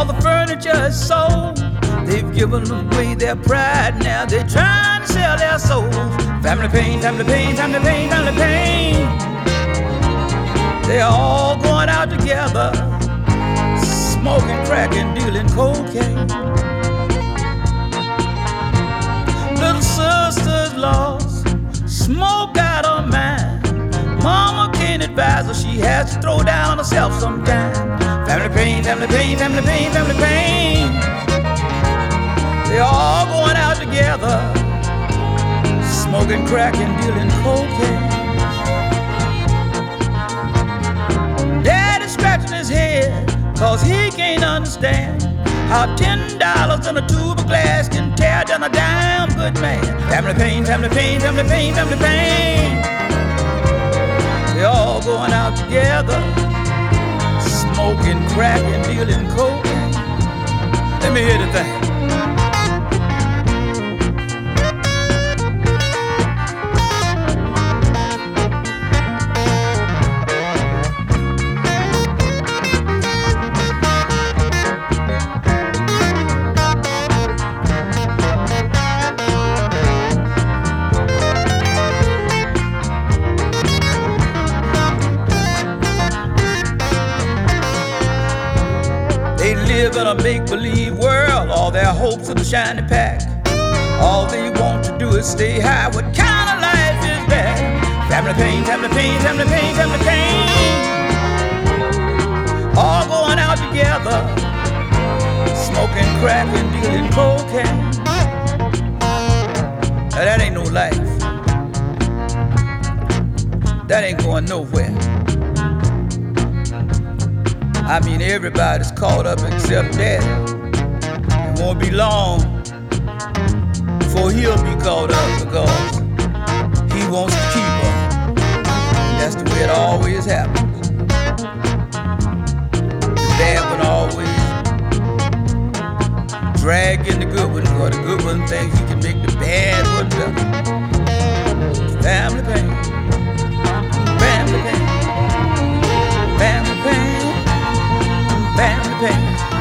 All the furniture is sold. They've given away their pride. Now they're trying to sell their souls. Family pain, family pain, family pain, family pain. They're all going out together, smoking crack and dealing cocaine. Little sister's lost, smoke out her mind. Mama can't advise her, she has to throw down on herself sometime. Family pain, family pain, family pain, family pain. They're all going out together, smoking crack and dealing cocaine. Daddy's scratching his head, cause he can't understand how $10 in a tube of glass can tear down a damn good man. Family pain, family pain, family pain, family pain. They're all going out together, smoking crack and dealing cocaine. Let me hear the thing. They live in a make-believe world, all their hopes in a shiny pack. All they want to do is stay high. What kind of life is that? Family pain, family pain, family pain, family pain. All going out together, smoking crack and dealing cocaine. Now that ain't no life. That ain't going nowhere. I mean, everybody's caught up except Daddy. It won't be long before he'll be caught up because he wants to keep her. That's the way it always happens. The bad one always drag in the good one, because the good one thinks he can make the bad one better. Family pain, family pain, family pain. Family pain.